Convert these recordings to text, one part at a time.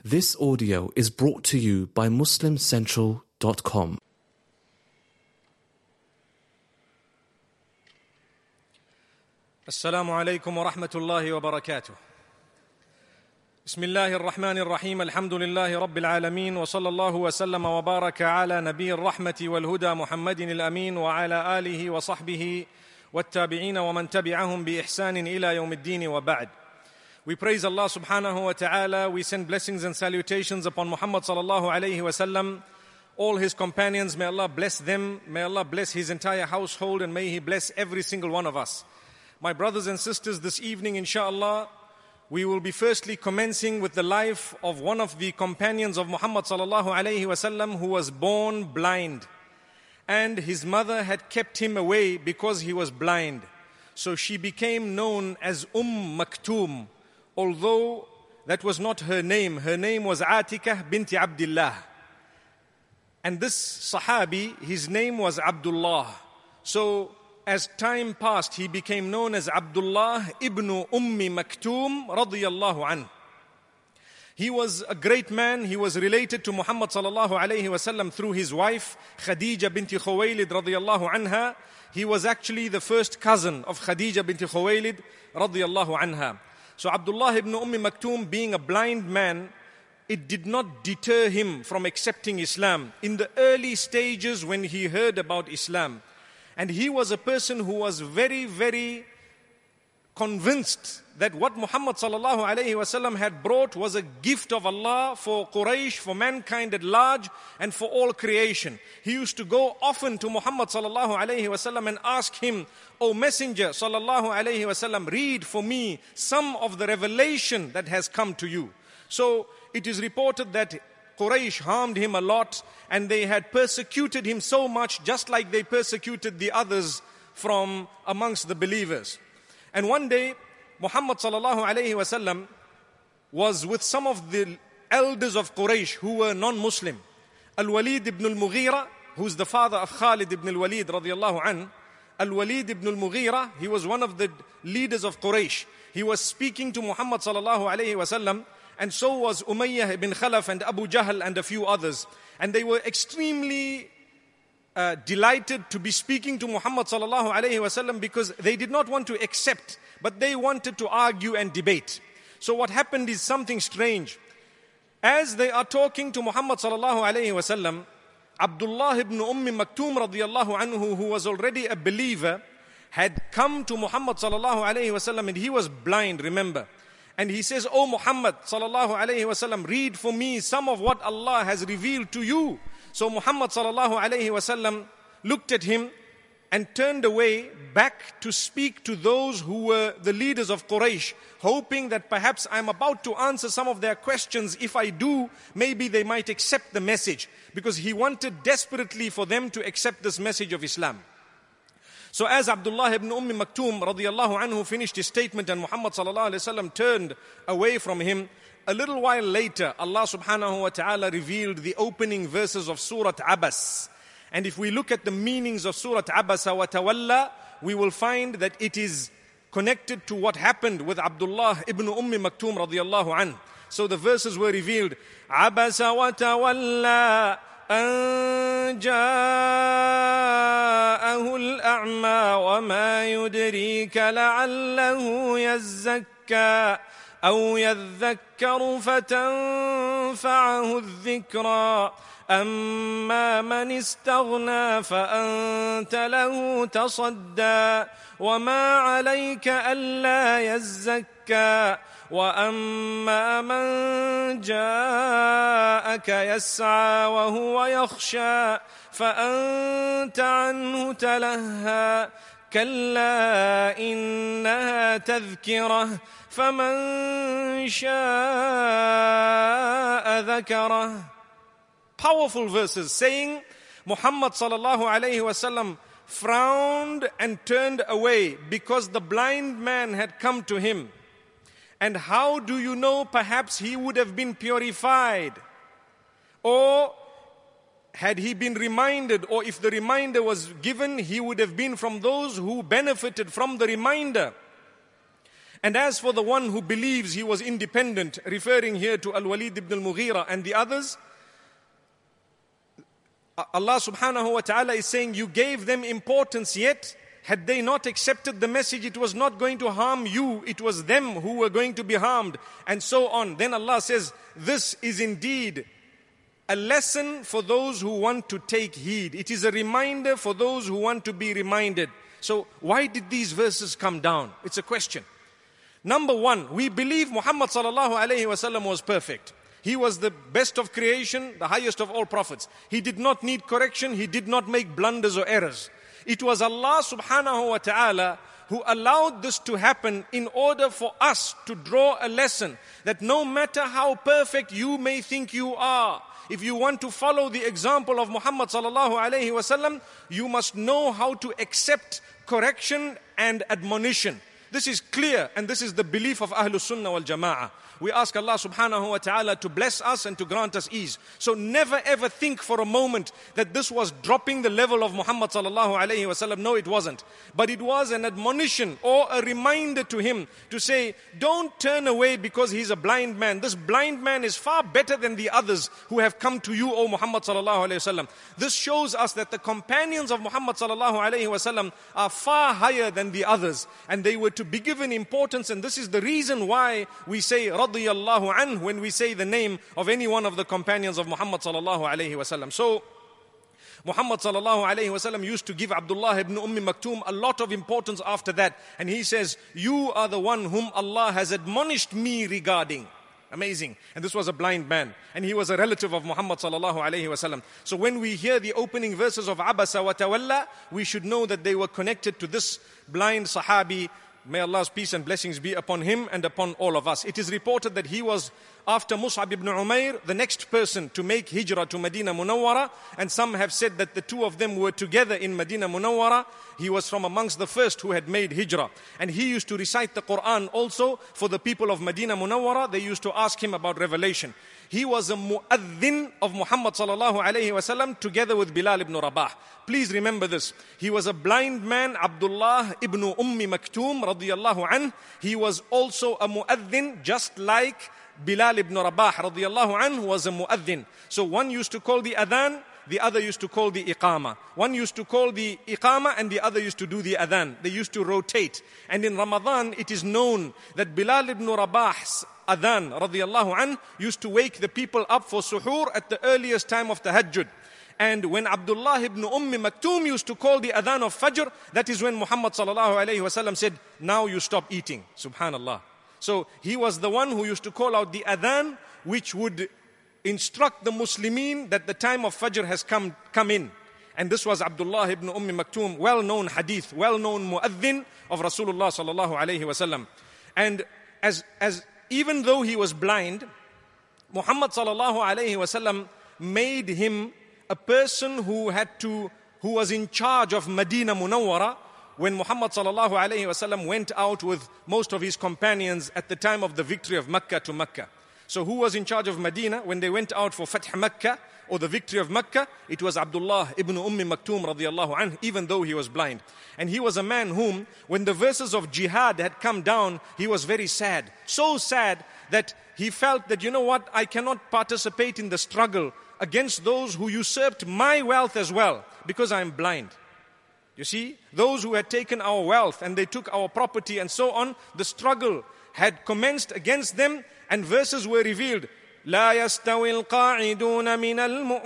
This audio is brought to you by MuslimCentral.com. السلام عليكم ورحمة الله وبركاته. بسم الله الرحمن الرحيم. الحمد لله رب العالمين، وصلى الله وسلم وبارك على نبي الرحمة والهدى محمد الأمين وعلى آله وصحبه والتابعين ومن تبعهم بإحسان إلى يوم الدين وبعد. We praise Allah subhanahu wa ta'ala. We send blessings and salutations upon Muhammad sallallahu alayhi wa sallam, all his companions. May Allah bless them. May Allah bless his entire household, and may He bless every single one of us. My brothers and sisters, this evening, inshallah, we will be firstly commencing with the life of one of the companions of Muhammad sallallahu alayhi wa sallam who was born blind. And his mother had kept him away because he was blind. So she became known as Maktoum. Although that was not her name. Her name was Atikah binti Abdullah. And this Sahabi, his name was Abdullah. So as time passed, he became known as Abdullah ibn Maktoum radiyallahu anhu. He was a great man. He was related to Muhammad sallallahu alayhi wa sallam through his wife Khadija binti Khuwaylid radiyallahu anha. He was actually the first cousin of Khadija binti Khuwaylid radiyallahu anha. So Abdullah ibn Maktoum, being a blind man, it did not deter him from accepting Islam in the early stages when he heard about Islam. And he was a person who was very, very convinced that what Muhammad sallallahu alayhi wa sallam had brought was a gift of Allah for Quraysh, for mankind at large, and for all creation. He used to go often to Muhammad sallallahu alayhi wa sallam and ask him, "O Messenger sallallahu alayhi wa sallam, read for me some of the revelation that has come to you." So it is reported that Quraysh harmed him a lot, and they had persecuted him so much, just like they persecuted the others from amongst the believers. And one day, Muhammad sallallahu alayhi wa sallam was with some of the elders of Quraysh who were non-Muslim. Al-Walid ibn al-Mughira, who's the father of Khalid ibn al-Walid radiyallahu anhu. Al-Walid ibn al-Mughira, he was one of the leaders of Quraysh. He was speaking to Muhammad sallallahu alayhi wa sallam, and so was Umayyah ibn Khalaf and Abu Jahl and a few others. And they were extremely delighted to be speaking to Muhammad sallallahu alayhi wa sallam because they did not want to accept, but they wanted to argue and debate. So what happened is something strange. As they are talking to Muhammad sallallahu alayhi wa sallam, Abdullah ibn Maktoum radiyallahu anhu, who was already a believer, had come to Muhammad sallallahu alayhi wa sallam, and he was blind, remember. And he says, "O Muhammad sallallahu alayhi wa sallam, read for me some of what Allah has revealed to you." So Muhammad sallallahu alayhi wa sallam looked at him and turned away back to speak to those who were the leaders of Quraysh, hoping that perhaps I'm about to answer some of their questions. If I do, maybe they might accept the message, because he wanted desperately for them to accept this message of Islam. So as Abdullah ibn Maktoum radiyallahu anhu finished his statement and Muhammad sallallahu alayhi wa sallam turned away from him, a little while later, Allah subhanahu wa ta'ala revealed the opening verses of Surah Abas. And if we look at the meanings of Surah Abasa wa Tawalla, we will find that it is connected to what happened with Abdullah ibn Maktoum radiyallahu anhu. So the verses were revealed. Abasa wa Tawalla أن جاءه الأعمى وما يدريك لعله يزكى أو يذكر فتنفعه الذكرى أما من استغنى فأنت له تصدى وما عليك ألا يزكى وأما من جاءك يسعى وهو يخشى فأنت عنه تلهى كلا إنها تذكرة فمن شاء ذكره. Powerful verses saying Muhammad sallallahu alayhi wa sallam frowned and turned away because the blind man had come to him. And how do you know? Perhaps he would have been purified. Or had he been reminded, or if the reminder was given, he would have been from those who benefited from the reminder. And as for the one who believes he was independent, referring here to Al-Walid ibn al-Mughira and the others, Allah subhanahu wa ta'ala is saying, you gave them importance, yet had they not accepted the message, it was not going to harm you, it was them who were going to be harmed, and so on. Then Allah says, this is indeed a lesson for those who want to take heed. It is a reminder for those who want to be reminded. So why did these verses come down? It's a question. Number one, we believe Muhammad sallallahu alayhi wasallam was perfect. He was the best of creation, the highest of all prophets. He did not need correction. He did not make blunders or errors. It was Allah subhanahu wa ta'ala who allowed this to happen in order for us to draw a lesson that no matter how perfect you may think you are, if you want to follow the example of Muhammad sallallahu alayhi wasallam, you must know how to accept correction and admonition. This is clear, and this is the belief of Ahlus Sunnah wal Jama'ah. We ask Allah subhanahu wa ta'ala to bless us and to grant us ease. So never ever think for a moment that this was dropping the level of Muhammad sallallahu alayhi wa sallam. No, it wasn't. But it was an admonition or a reminder to him to say, don't turn away because he's a blind man. This blind man is far better than the others who have come to you, O Muhammad sallallahu alayhi wa sallam. This shows us that the companions of Muhammad sallallahu alayhi wa sallam are far higher than the others. And they were to be given importance, and this is the reason why we say radiyallahu anhu when we say the name of any one of the companions of Muhammad sallallahu alayhi wasallam. So Muhammad sallallahu alayhi wasallam used to give Abdullah ibn Maktum a lot of importance after that, and he says, you are the one whom Allah has admonished me regarding. Amazing. And this was a blind man, and he was a relative of Muhammad sallallahu alayhi wasallam. So when we hear the opening verses of Abasa wa Tawalla, we should know that they were connected to this blind Sahabi. May Allah's peace and blessings be upon him and upon all of us. It is reported that he was, after Mus'ab ibn Umair, the next person to make hijrah to Medina Munawwara, and some have said that the two of them were together in Medina Munawwara. He was from amongst the first who had made hijrah, and he used to recite the Quran also for the people of Medina Munawwara. They used to ask him about revelation. He was a mu'adhin of Muhammad sallallahu alayhi wasallam together with Bilal ibn Rabah. Please remember this. He was a blind man, Abdullah ibn Maktum radiyallahu anh. He was also a mu'adhin, just like Bilal ibn Rabah radiyallahu anh was a mu'adhin. So one used to call the adhan, the other used to call the iqama. One used to call the iqama and the other used to do the adhan. They used to rotate. And in Ramadan, it is known that Bilal ibn Rabah's adhan radiyallahu anh used to wake the people up for suhoor at the earliest time of tahajjud. And when Abdullah ibn Maktum used to call the adhan of Fajr, that is when Muhammad sallallahu alayhi wasallam said, now you stop eating. Subhanallah. So he was the one who used to call out the adhan, which would instruct the Muslimin that the time of Fajr has come in. And this was Abdullah ibn Maktum, well-known hadith, well-known mu'adhin of Rasulullah sallallahu alayhi wasallam. And as even though he was blind, Muhammad sallallahu alayhi wasallam made him a person who was in charge of Medina Munawwara when Muhammad sallallahu alayhi wasallam went out with most of his companions at the time of the victory of Mecca to Mecca. So who was in charge of Medina when they went out for Fath Mecca or the victory of Mecca? It was Abdullah ibn Maktum radiyallahu anh, even though he was blind. And he was a man whom, when the verses of jihad had come down, he was very sad. So sad that he felt that, you know what, I cannot participate in the struggle against those who usurped my wealth as well, because I am blind. You see, those who had taken our wealth and they took our property and so on, the struggle had commenced against them, and verses were revealed. لا يستوي القاعدون من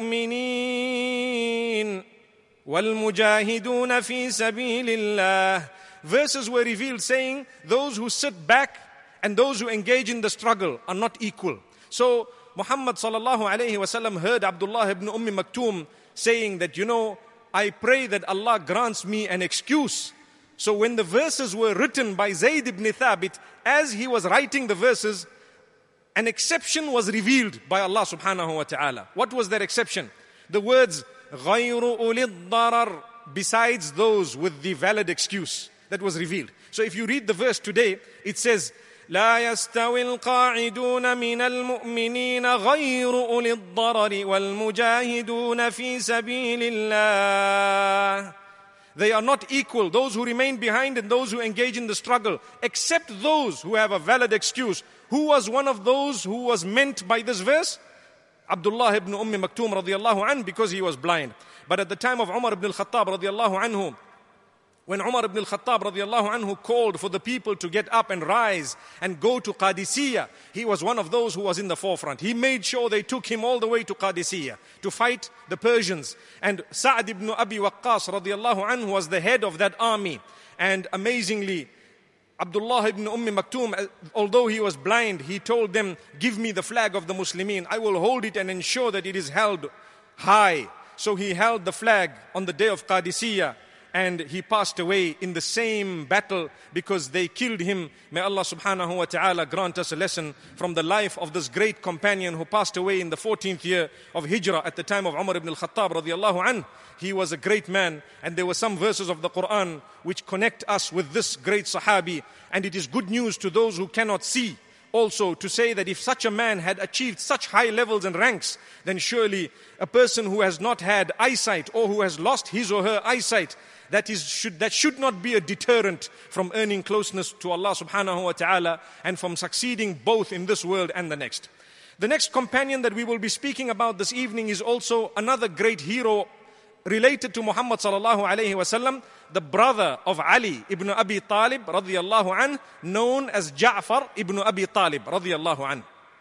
المؤمنين والمجاهدون في سبيل الله. Verses were revealed saying those who sit back and those who engage in the struggle are not equal. So Muhammad sallallahu alayhi wasallam heard Abdullah ibn Maktum saying that, you know, I pray that Allah grants me an excuse. So when the verses were written by Zayd ibn Thabit, as he was writing the verses, an exception was revealed by Allah subhanahu wa ta'ala. What was that exception? The words غَيْرُ أُولِي الضَّرَرِ, besides those with the valid excuse, that was revealed. So if you read the verse today, it says لا يستوي القاعدون من المؤمنين غير أولي الضرر والمجاهدون في سبيل الله. They are not equal, those who remain behind and those who engage in the struggle, except those who have a valid excuse. Who was one of those who was meant by this verse? Abdullah ibn Maktoum radiallahu anhu, because he was blind. But at the time of Umar ibn al-Khattab radiallahu anhu, when Umar ibn al-Khattab radiallahu anhu called for the people to get up and rise and go to Qadisiyah, he was one of those who was in the forefront. He made sure they took him all the way to Qadisiyah to fight the Persians. And Sa'd ibn Abi Waqqas radiallahu anhu was the head of that army. And amazingly, Abdullah ibn Maktoum, although he was blind, he told them, give me the flag of the Muslimin. I will hold it and ensure that it is held high. So he held the flag on the day of Qadisiyah. And he passed away in the same battle because they killed him. May Allah subhanahu wa ta'ala grant us a lesson from the life of this great companion who passed away in the 14th year of Hijrah at the time of Umar ibn al-Khattab radiallahu anhu. He was a great man, and there were some verses of the Quran which connect us with this great Sahabi. And it is good news to those who cannot see also to say that if such a man had achieved such high levels and ranks, then surely a person who has not had eyesight or who has lost his or her eyesight, that should not be a deterrent from earning closeness to Allah subhanahu wa ta'ala and from succeeding both in this world and the next. The next companion that we will be speaking about this evening is also another great hero related to Muhammad sallallahu alayhi wasallam, the brother of Ali ibn Abi Talib radiyallahu anh, known as Ja'far ibn Abi Talib radiyallahu anh.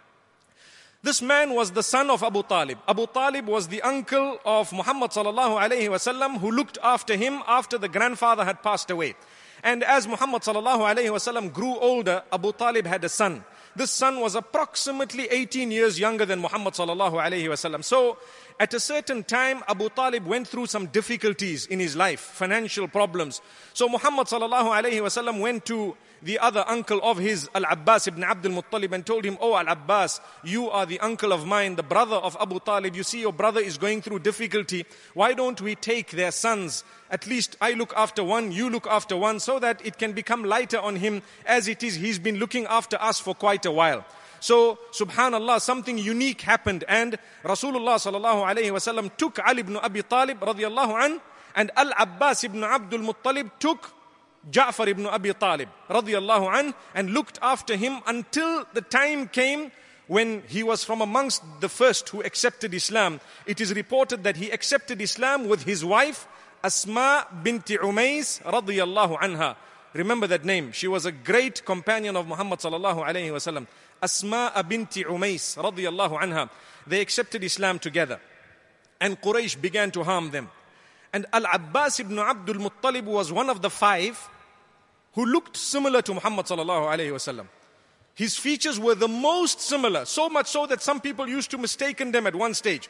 This man was the son of Abu Talib. Abu Talib was the uncle of Muhammad sallallahu alayhi wasallam who looked after him after the grandfather had passed away. And as Muhammad sallallahu alayhi wasallam grew older, Abu Talib had a son. This son was approximately 18 years younger than Muhammad sallallahu alayhi wasallam. So at a certain time, Abu Talib went through some difficulties in his life, financial problems. So Muhammad sallallahu alayhi wasallam went to the other uncle of his, Al-Abbas ibn Abdul Muttalib, and told him, "Oh Al-Abbas, you are the uncle of mine, the brother of Abu Talib. You see your brother is going through difficulty. Why don't we take their sons? At least I look after one, you look after one, so that it can become lighter on him as it is. He's been looking after us for quite a while." So, subhanallah, something unique happened, and Rasulullah sallallahu alayhi wasallam took Ali ibn Abi Talib radiyallahu anh, and Al-Abbas ibn Abdul Muttalib took Ja'far ibn Abi Talib radiyallahu anh, and looked after him until the time came when he was from amongst the first who accepted Islam. It is reported that he accepted Islam with his wife Asma binti Umays radiyallahu anha. Remember that name. She was a great companion of Muhammad sallallahu alayhi wasallam. Asma binti Umays radiyallahu anha. They accepted Islam together, and Quraysh began to harm them. And Al-Abbas ibn Abdul Muttalib was one of the 5 who looked similar to Muhammad sallallahu alayhi wasallam. His features were the most similar, so much so that some people used to mistaken them at one stage.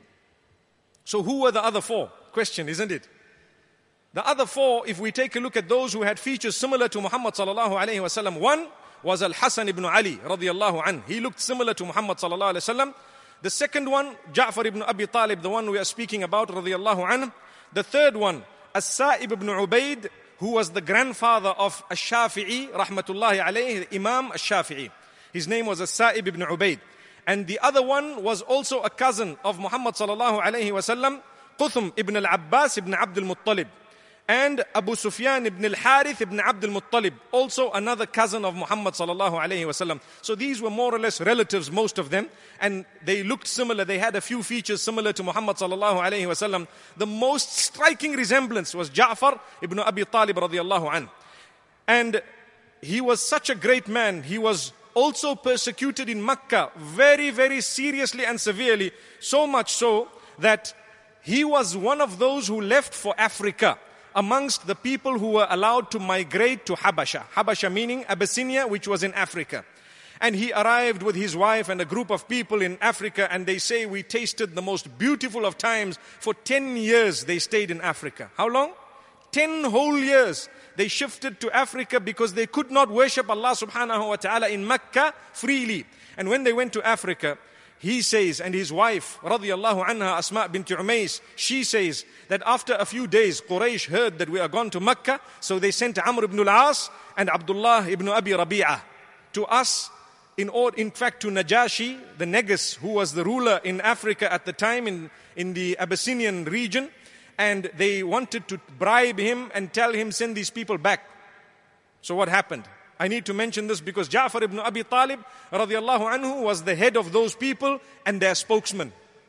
So who were the other 4? Question, isn't it? The other 4, if we take a look at those who had features similar to Muhammad sallallahu alayhi wasallam, one was Al-Hasan ibn Ali radiyallahu anh. He looked similar to Muhammad sallallahu alayhi wasallam. The second one, Ja'far ibn Abi Talib, the one we are speaking about radiyallahu anh. The third one, As-Sa'ib ibn Ubaid, who was the grandfather of Ash-Shafi'i rahmatullahi alayhi, Imam Ash-Shafi'i. His name was As-Sa'ib ibn Ubaid. And the other one was also a cousin of Muhammad sallallahu alayhi wasallam, Quthum ibn al-Abbas ibn Abdul Muttalib. And Abu Sufyan ibn al-Harith ibn Abdul Muttalib, also another cousin of Muhammad sallallahu alayhi wasallam. So these were more or less relatives, most of them, and they looked similar. They had a few features similar to Muhammad sallallahu alayhi wasallam. The most striking resemblance was Ja'far ibn Abi Talib radiyallahu anh. And he was such a great man. He was also persecuted in Mecca very, very seriously and severely, so much so that he was one of those who left for Africa amongst the people who were allowed to migrate to Habasha. Habasha meaning Abyssinia, which was in Africa. And he arrived with his wife and a group of people in Africa, and they say we tasted the most beautiful of times. For 10 years they stayed in Africa. How long? 10 whole years. They shifted to Africa because they could not worship Allah subhanahu wa ta'ala in Mecca freely. And when they went to Africa, he says, and his wife, radiyallahu anha, Asma bint Umays, she says that after a few days, Quraysh heard that we are gone to Mecca, so they sent Amr ibn al-As and Abdullah ibn Abi Rabi'ah to us, in fact to Najashi, the Negus, who was the ruler in Africa at the time, in the Abyssinian region. and they wanted to bribe him and tell him, send these people back. So what happened? I need to mention this because Ja'far ibn Abi Talib radiallahu anhu was the head of those people and their spokesman.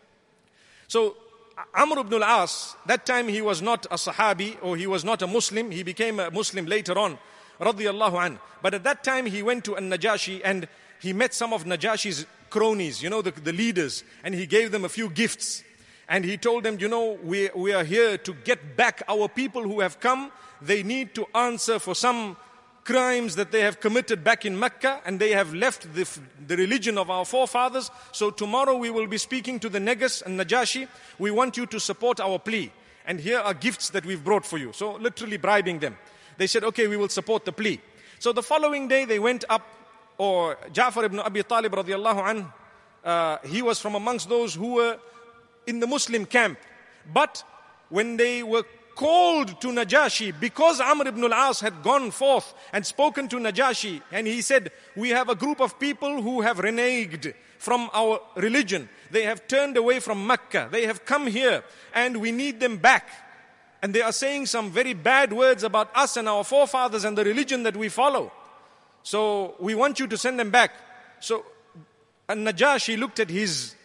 So Amr ibn al-As, that time he was not a Sahabi or he was not a Muslim. He became a Muslim later on, radiallahu anhu. But at that time he went to An-Najashi and he met some of Najashi's cronies, the leaders, and he gave them a few gifts. And he told them, we are here to get back our people who have come. They need to answer for some crimes that they have committed back in Mecca, and they have left the religion of our forefathers. So tomorrow we will be speaking to the Negus and Najashi. We want you to support our plea. And here are gifts that we've brought for you. So literally bribing them. They said, okay, we will support the plea. So the following day they went up, or Ja'far ibn Abi Talib radiallahu anhu, he was from amongst those who were in the Muslim camp. But when they were called to Najashi, because Amr ibn al-As had gone forth and spoken to Najashi, and he said, we have a group of people who have reneged from our religion. They have turned away from Mecca. They have come here and we need them back. And they are saying some very bad words about us and our forefathers and the religion that we follow. So we want you to send them back. So Najashi looked at his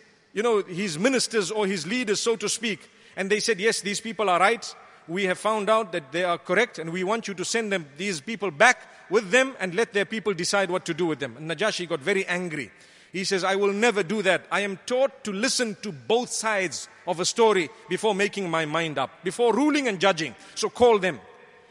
ministers or his leaders, so to speak, and they said, yes, these people are right. We have found out that they are correct, and we want you to send these people back with them and let their people decide what to do with them. And Najashi got very angry. He says, I will never do that. I am taught to listen to both sides of a story before making my mind up, before ruling and judging. So call them.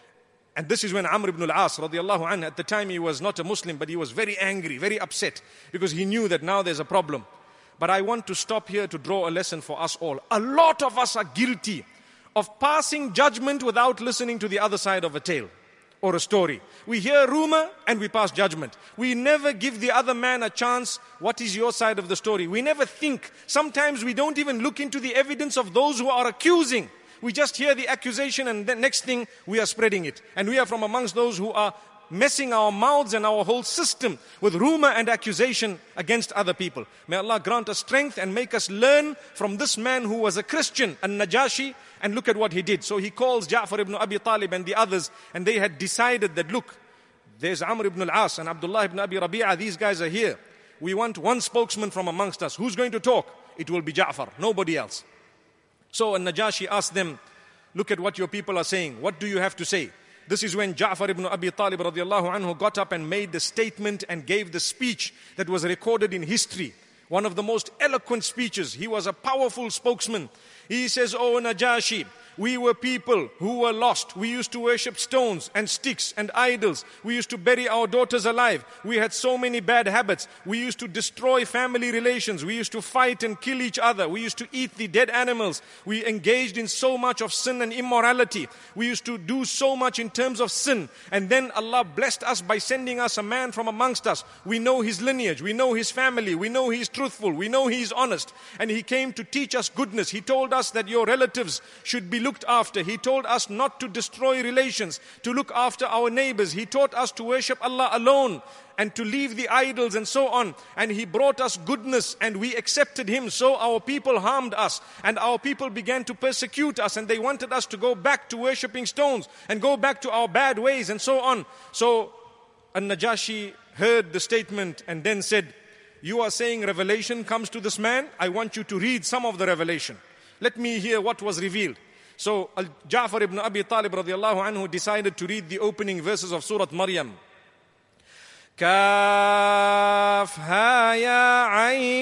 And this is when Amr ibn al-As radiallahu anhu, at the time he was not a Muslim, but he was very angry, very upset, because he knew that now there's a problem. But I want to stop here to draw a lesson for us all. A lot of us are guilty of passing judgment without listening to the other side of a tale or a story. We hear rumor and we pass judgment. We never give the other man a chance. What is your side of the story? We never think. Sometimes we don't even look into the evidence of those who are accusing. We just hear the accusation and the next thing we are spreading it. And we are from amongst those who are messing our mouths and our whole system with rumor and accusation against other people. May Allah grant us strength and make us learn from this man who was a Christian, An-Najashi, and look at what he did. So he calls Ja'far ibn Abi Talib and the others, and they had decided that, look, there's Amr ibn al-As and Abdullah ibn Abi Rabi'ah, these guys are here. We want one spokesman from amongst us. Who's going to talk? It will be Ja'far, nobody else. So An-Najashi asked them, look at what your people are saying. What do you have to say? This is when Ja'far ibn Abi Talib radiallahu anhu got up and made the statement and gave the speech that was recorded in history. One of the most eloquent speeches. He was a powerful spokesman. He says, "Oh Najashi, we were people who were lost. We used to worship stones and sticks and idols. We used to bury our daughters alive. We had so many bad habits. We used to destroy family relations. We used to fight and kill each other. We used to eat the dead animals. We engaged in so much of sin and immorality. We used to do so much in terms of sin. And then Allah blessed us by sending us a man from amongst us. We know his lineage. We know his family. We know he is truthful. We know he is honest. And he came to teach us goodness. He told us that your relatives should be looked after. He told us not to destroy relations, to look after our neighbors. He taught us to worship Allah alone and to leave the idols and so on. And he brought us goodness and we accepted him. So our people harmed us and our people began to persecute us and they wanted us to go back to worshipping stones and go back to our bad ways and so on. So An-Najashi heard the statement and then said, "You are saying revelation comes to this man? I want you to read some of the revelation. Let me hear what was revealed." So Ja'far ibn Abi Talib radiallahu anhu decided to read the opening verses of Surah Maryam. Kaf ha ya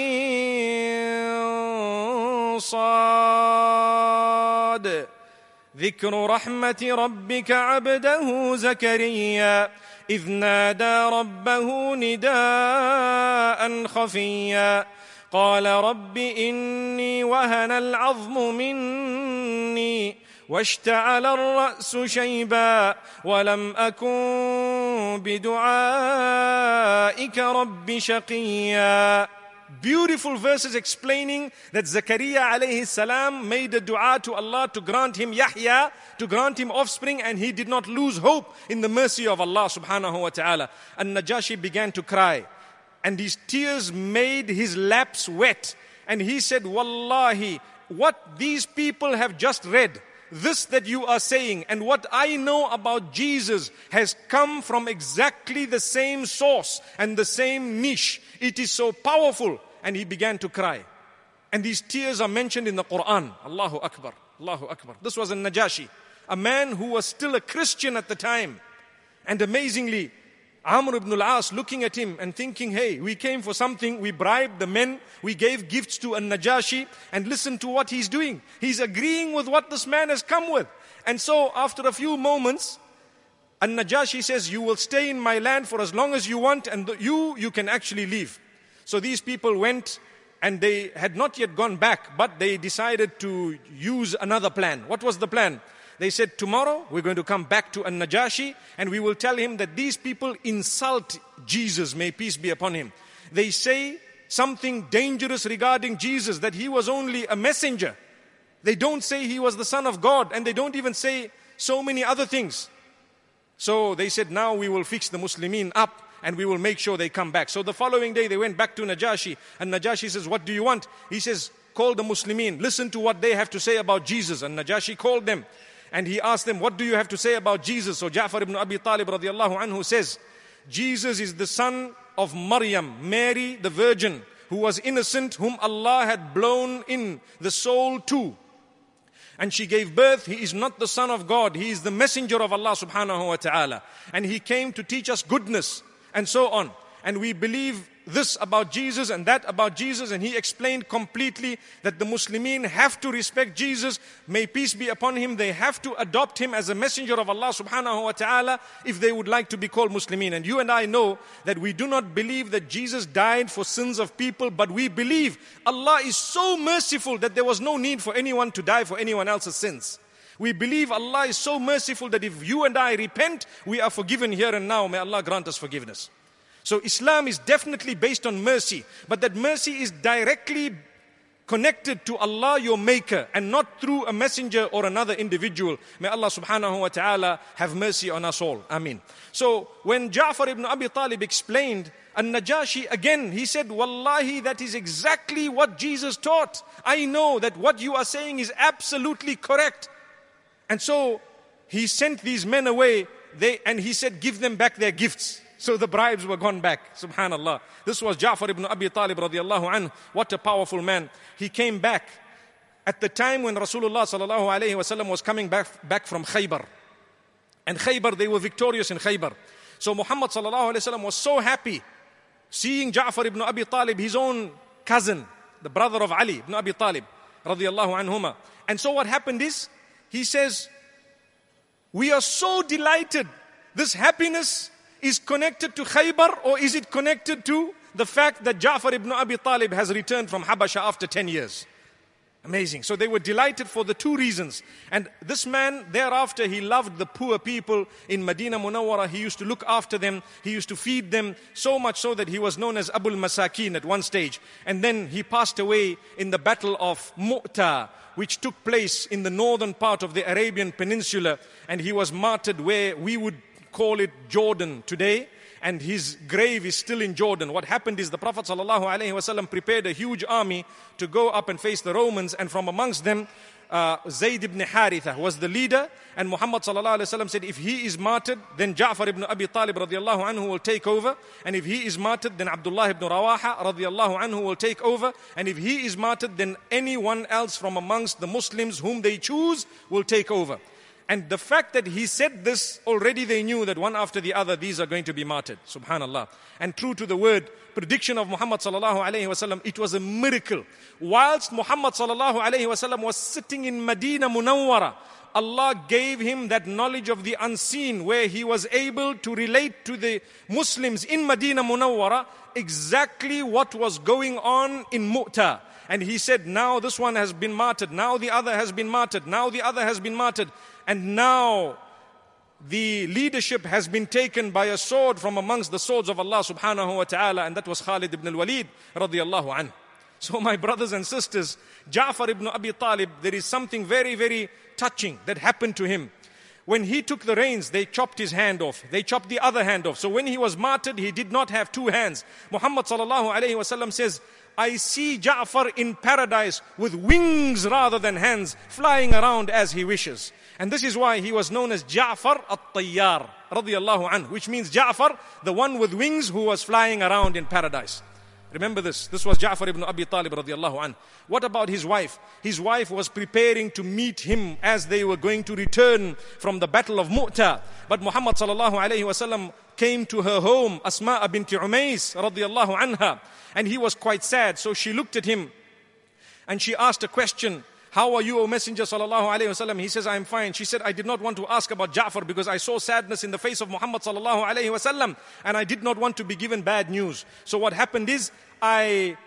ayn sad ذكر رحمة ربك عبده زكريا إذ نادى ربه نداء خفيا قال رب إني وهن العظم مني واشتعل الرأس شيبا ولم أكن بدعائك رب شقيا. Beautiful verses explaining that Zakaria alayhi salam made a dua to Allah to grant him Yahya, to grant him offspring, and he did not lose hope in the mercy of Allah subhanahu wa ta'ala. And Najashi began to cry. And his tears made his laps wet. And he said, Wallahi, what these people have just read, this that you are saying and what I know about Jesus has come from exactly the same source and the same niche. It is so powerful. And he began to cry. And these tears are mentioned in the Quran. Allahu Akbar, Allahu Akbar. This was Najashi, a man who was still a Christian at the time. And amazingly, Amr ibn al-As looking at him and thinking, hey, we came for something, we bribed the men, we gave gifts to Najashi, and listen to what he's doing. He's agreeing with what this man has come with. And so after a few moments, Najashi says, you will stay in my land for as long as you want, and you can actually leave. So these people went, and they had not yet gone back, but they decided to use another plan. What was the plan? They said, tomorrow we're going to come back to Najashi and we will tell him that these people insult Jesus, may peace be upon him. They say something dangerous regarding Jesus, that he was only a messenger. They don't say he was the Son of God, and they don't even say so many other things. So they said, now we will fix the Muslimin up and we will make sure they come back. So the following day they went back to Najashi, and Najashi says, what do you want? He says, call the Muslimin, listen to what they have to say about Jesus. And Najashi called them. And he asked them, what do you have to say about Jesus? So Ja'far ibn Abi Talib radiallahu anhu says, Jesus is the son of Maryam, Mary the Virgin, who was innocent, whom Allah had blown in the soul to. And she gave birth. He is not the son of God. He is the messenger of Allah subhanahu wa ta'ala. And he came to teach us goodness and so on. And we believe this about Jesus and that about Jesus. And he explained completely that the Muslimin have to respect Jesus, may peace be upon him. They have to adopt him as a messenger of Allah subhanahu wa ta'ala if they would like to be called Muslimin. And you and I know that we do not believe that Jesus died for sins of people, but we believe Allah is so merciful that there was no need for anyone to die for anyone else's sins. We believe Allah is so merciful that if you and I repent, we are forgiven here and now. May Allah grant us forgiveness. So Islam is definitely based on mercy, but that mercy is directly connected to Allah, your maker, and not through a messenger or another individual. May Allah subhanahu wa ta'ala have mercy on us all. Ameen. So when Ja'far ibn Abi Talib explained, An-Najashi again, he said, Wallahi, that is exactly what Jesus taught. I know that what you are saying is absolutely correct. And so he sent these men away, and he said, give them back their gifts. So the bribes were gone back. Subhanallah. This was Ja'far ibn Abi Talib radiallahu anhu. What a powerful man. He came back at the time when Rasulullah sallallahu alayhi wasallam was coming back from Khaybar. And Khaybar, they were victorious in Khaybar. So Muhammad sallallahu alayhi wasallam was so happy seeing Ja'far ibn Abi Talib, his own cousin, the brother of Ali ibn Abi Talib radiallahu anhuma. And so what happened is, he says, we are so delighted. This happiness is connected to Khaybar, or is it connected to the fact that Ja'far ibn Abi Talib has returned from Habasha after 10 years? Amazing. So they were delighted for the two reasons. And this man, thereafter, he loved the poor people in Medina Munawwara. He used to look after them. He used to feed them, so much so that he was known as Abul Masakin at one stage. And then he passed away in the Battle of Mu'ta, which took place in the northern part of the Arabian Peninsula. And he was martyred where we would call it Jordan today, and his grave is still in Jordan. What happened is the Prophet ﷺ prepared a huge army to go up and face the Romans, and from amongst them Zayd ibn Haritha was the leader, and Muhammad ﷺ said, if he is martyred, then Ja'far ibn Abi Talib radiallahu anhu will take over, and if he is martyred, then Abdullah ibn Rawaha radiallahu anhu will take over, and if he is martyred, then anyone else from amongst the Muslims whom they choose will take over. And the fact that he said this, already they knew that one after the other, these are going to be martyred. Subhanallah. And true to the word, prediction of Muhammad sallallahu alayhi wasallam, it was a miracle. Whilst Muhammad sallallahu alayhi wasallam was sitting in Medina Munawwara, Allah gave him that knowledge of the unseen, where he was able to relate to the Muslims in Medina Munawwara exactly what was going on in Mu'ta. And he said, now this one has been martyred, now the other has been martyred, now the other has been martyred. And now the leadership has been taken by a sword from amongst the swords of Allah subhanahu wa ta'ala, and that was Khalid ibn al-Walid radiallahu anhu. So my brothers and sisters, Ja'far ibn Abi Talib, there is something very, very touching that happened to him. When he took the reins, they chopped his hand off. They chopped the other hand off. So when he was martyred, he did not have two hands. Muhammad sallallahu alayhi wasallam says, I see Ja'far in paradise with wings rather than hands, flying around as he wishes. And this is why he was known as Ja'far at-Tayyar, radiyallahu anhu, which means Ja'far, the one with wings who was flying around in paradise. Remember this. This was Ja'far ibn Abi Talib radiyallahu anhu. What about his wife? His wife was preparing to meet him as they were going to return from the battle of Mu'tah. But Muhammad sallallahu alayhi wasallam came to her home, Asma bint Umays radiyallahu anha, and he was quite sad. So she looked at him and she asked a question. How are you, O Messenger sallallahu alayhi wasallam? He says, I am fine. She said, I did not want to ask about Ja'far because I saw sadness in the face of Muhammad sallallahu alayhi wasallam, and I did not want to be given bad news. So what happened is, I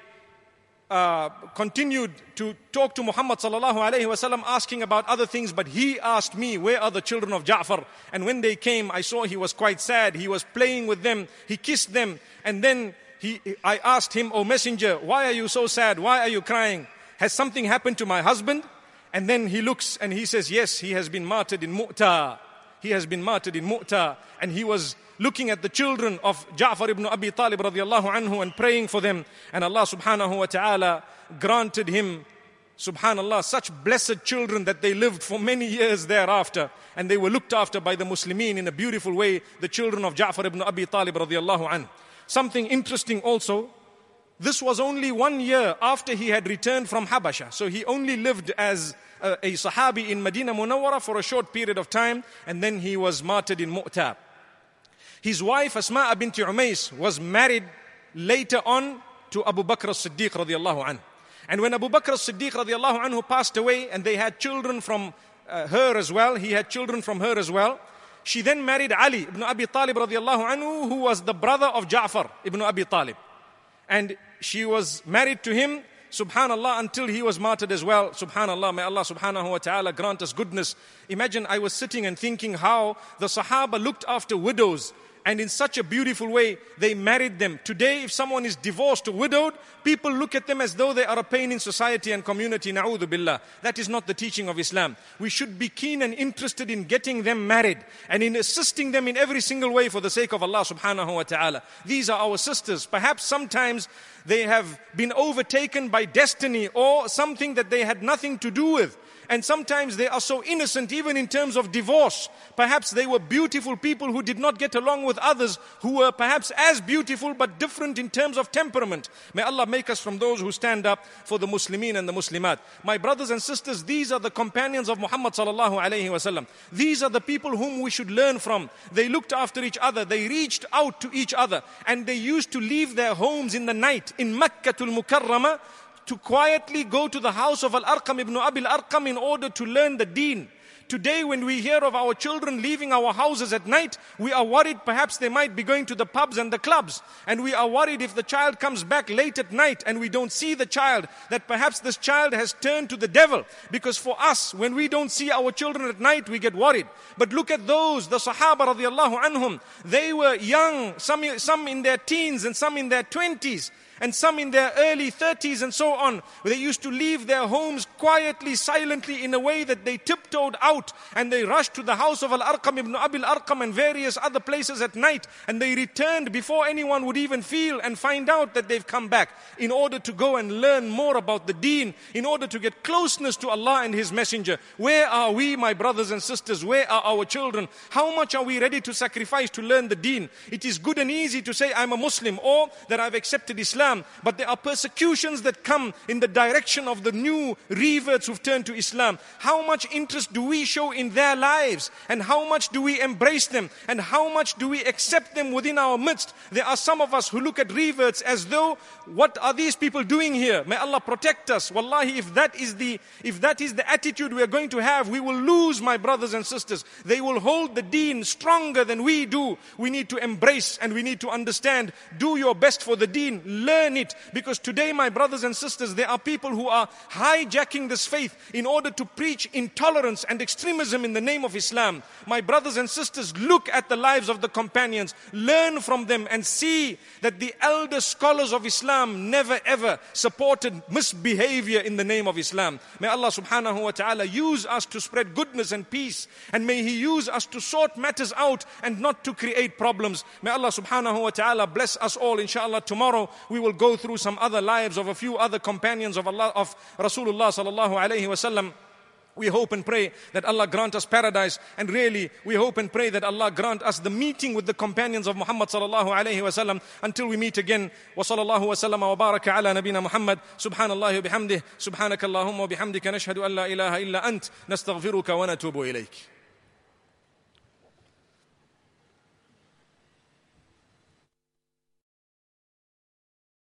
continued to talk to Muhammad sallallahu alayhi wasallam, asking about other things, but he asked me, where are the children of Ja'far? And when they came, I saw he was quite sad. He was playing with them. He kissed them. And then I asked him, O Messenger, why are you so sad? Why are you crying? Has something happened to my husband? And then he looks and he says, yes, he has been martyred in Mu'tah. He has been martyred in Mu'tah. And he was looking at the children of Ja'far ibn Abi Talib radiyallahu anhu and praying for them. And Allah subhanahu wa ta'ala granted him, subhanallah, such blessed children that they lived for many years thereafter. And they were looked after by the Muslimin in a beautiful way, the children of Ja'far ibn Abi Talib radiyallahu anhu. Something interesting also, this was only 1 year after he had returned from Habasha. So he only lived as a Sahabi in Medina Munawwara for a short period of time, and then he was martyred in Mu'tah. His wife Asma bint Umays was married later on to Abu Bakr as-Siddiq radiyallahu anhu. And when Abu Bakr as-Siddiq radiyallahu anhu passed away, and they had children from her as well, he had children from her as well, she then married Ali ibn Abi Talib radiyallahu anhu, who was the brother of Ja'far ibn Abi Talib. And she was married to him, subhanallah, until he was martyred as well. Subhanallah, may Allah subhanahu wa ta'ala grant us goodness. Imagine, I was sitting and thinking how the Sahaba looked after widows, and in such a beautiful way they married them. Today, if someone is divorced or widowed, people look at them as though they are a pain in society and community. Na'udhu billah. That is not the teaching of Islam. We should be keen and interested in getting them married and in assisting them in every single way for the sake of Allah subhanahu wa ta'ala. These are our sisters. Perhaps sometimes they have been overtaken by destiny or something that they had nothing to do with. And sometimes they are so innocent even in terms of divorce. Perhaps they were beautiful people who did not get along with others who were perhaps as beautiful but different in terms of temperament. May Allah make us from those who stand up for the Muslimin and the Muslimat. My brothers and sisters, these are the companions of Muhammad sallallahu alayhi wasallam. These are the people whom we should learn from. They looked after each other. They reached out to each other. And they used to leave their homes in the night in Makkatul Mukarramah to quietly go to the house of Al-Arqam ibn Abi Al-Arqam in order to learn the deen. Today, when we hear of our children leaving our houses at night, we are worried perhaps they might be going to the pubs and the clubs. And we are worried if the child comes back late at night and we don't see the child, that perhaps this child has turned to the devil. Because for us, when we don't see our children at night, we get worried. But look at those, the Sahaba radiyallahu anhum. They were young, some in their teens and some in their 20s. And some in their early 30s and so on. They used to leave their homes quietly, silently, in a way that they tiptoed out and they rushed to the house of Al-Arqam ibn Abi Al-Arqam and various other places at night, and they returned before anyone would even feel and find out that they've come back, in order to go and learn more about the deen, in order to get closeness to Allah and His Messenger. Where are we, my brothers and sisters? Where are our children? How much are we ready to sacrifice to learn the deen? It is good and easy to say I'm a Muslim or that I've accepted Islam. But there are persecutions that come in the direction of the new reverts who've turned to Islam. How much interest do we show in their lives? And how much do we embrace them? And how much do we accept them within our midst? There are some of us who look at reverts as though, what are these people doing here? May Allah protect us. Wallahi, if that is the attitude we are going to have, we will lose, my brothers and sisters. They will hold the deen stronger than we do. We need to embrace and we need to understand. Do your best for the deen. Learn it. Because today, my brothers and sisters, there are people who are hijacking this faith in order to preach intolerance and extremism in the name of Islam. My brothers and sisters, look at the lives of the companions, learn from them and see that the elder scholars of Islam never ever supported misbehavior in the name of Islam. May Allah subhanahu wa ta'ala use us to spread goodness and peace, and may He use us to sort matters out and not to create problems. May Allah subhanahu wa ta'ala bless us all. Inshallah, tomorrow we will will go through some other lives of a few other companions of Allah, of Rasulullah sallallahu alayhi wasallam. We hope and pray that Allah grant us paradise, and really we hope and pray that Allah grant us the meeting with the companions of Muhammad sallallahu alayhi wasallam until we meet again. Wa sallallahu wa sallama wa baraka ala nabina Muhammad. Subhanallahi wa bihamdih. Subhanakallahumma wa bihamdika nashhadu an la ilaha illa ant. Nastaghfiruka wa natubu ilayk.